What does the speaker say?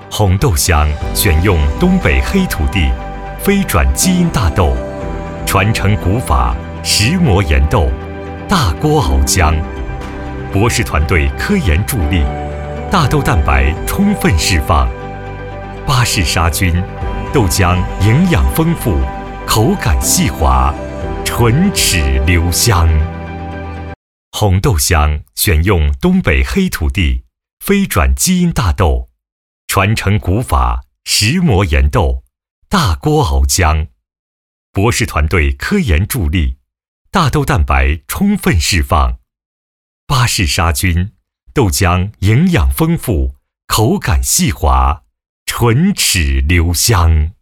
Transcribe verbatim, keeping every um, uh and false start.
红豆香选用东北黑土地飞转基因大豆，传承古法石磨研豆，大锅熬浆。博士团队科研助力，大豆蛋白充分释放，巴氏杀菌，豆浆营养丰富，口感细滑，唇齿留香。红豆香选用东北黑土地飞转基因大豆，传承古法石磨研豆，大锅熬浆。博士团队科研助力，大豆蛋白充分释放，巴氏杀菌，豆浆营养丰富，口感细滑，唇齿留香。